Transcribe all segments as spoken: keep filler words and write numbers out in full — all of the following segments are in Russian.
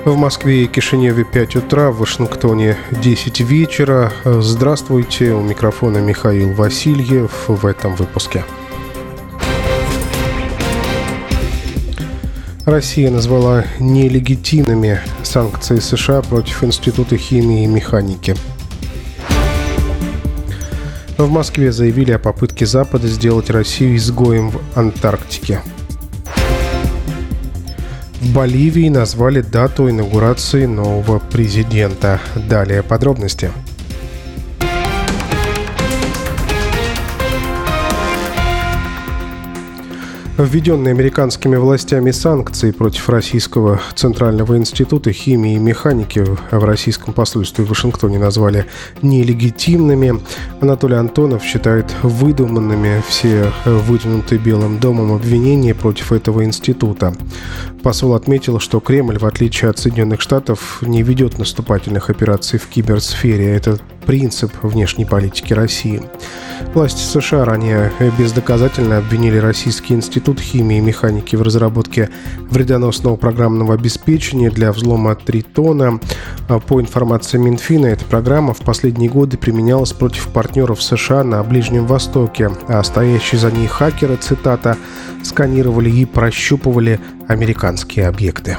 В Москве и Кишиневе пять утра, в Вашингтоне десять вечера. Здравствуйте, у микрофона Михаил Васильев в этом выпуске. Россия назвала нелегитимными санкции США против Института химии и механики. В Москве заявили о попытке Запада сделать Россию изгоем в Антарктике. В Боливии назвали дату инаугурации нового президента. Далее подробности. Введенные американскими властями санкции против Российского Центрального института химии и механики в российском посольстве в Вашингтоне назвали нелегитимными. Анатолий Антонов считает выдуманными все выдвинутые Белым домом обвинения против этого института. Посол отметил, что Кремль, в отличие от Соединенных Штатов, не ведет наступательных операций в киберсфере. Это принцип внешней политики России. Власти США ранее бездоказательно обвинили Российский институт химии и механики в разработке вредоносного программного обеспечения для взлома тритона. По информации Минфина, эта программа в последние годы применялась против партнеров США на Ближнем Востоке, а стоящие за ней хакеры, цитата, сканировали и прощупывали американские объекты.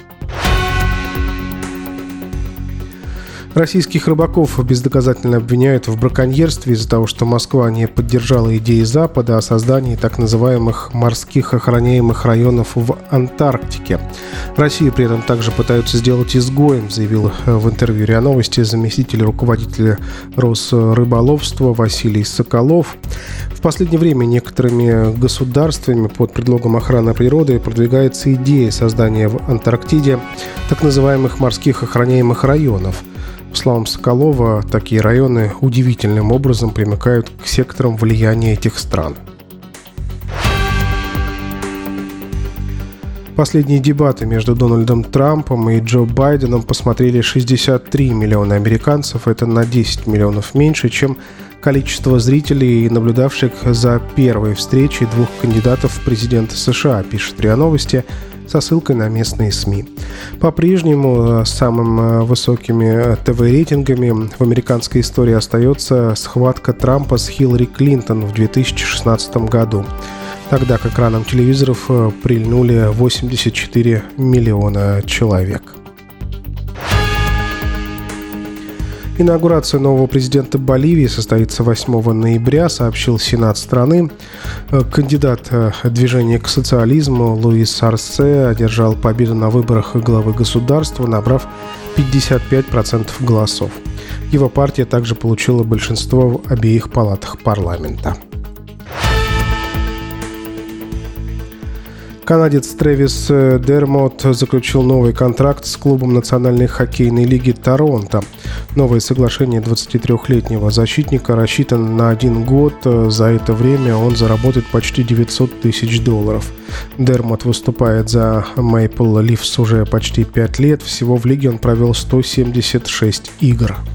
Российских рыбаков бездоказательно обвиняют в браконьерстве из-за того, что Москва не поддержала идеи Запада о создании так называемых морских охраняемых районов в Антарктике. Россию при этом также пытаются сделать изгоем, заявил в интервью РИА Новости заместитель руководителя Росрыболовства Василий Соколов. В последнее время некоторыми государствами под предлогом охраны природы продвигается идея создания в Антарктиде так называемых морских охраняемых районов. По словам Соколова, такие районы удивительным образом примыкают к секторам влияния этих стран. Последние дебаты между Дональдом Трампом и Джо Байденом посмотрели шестьдесят три миллиона американцев. Это на десять миллионов меньше, чем количество зрителей, наблюдавших за первой встречей двух кандидатов в президенты США, пишет РИА Новости, со ссылкой на местные СМИ. По-прежнему самым высокими ТВ-рейтингами в американской истории остается схватка Трампа с Хиллари Клинтон в две тысячи шестнадцатом году. Тогда к экранам телевизоров прильнули восемьдесят четыре миллиона человек. Инаугурация нового президента Боливии состоится восьмого ноября, сообщил Сенат страны. Кандидат движения к социализму Луис Арсе одержал победу на выборах главы государства, набрав пятьдесят пять процентов голосов. Его партия также получила большинство в обеих палатах парламента. Канадец Трэвис Дермотт заключил новый контракт с клубом Национальной хоккейной лиги Торонто. Новое соглашение двадцатитрёхлетнего защитника рассчитано на один год. За это время он заработает почти девятьсот тысяч долларов. Дермотт выступает за Maple Leafs уже почти пять лет. Всего в лиге он провел сто семьдесят шесть игр.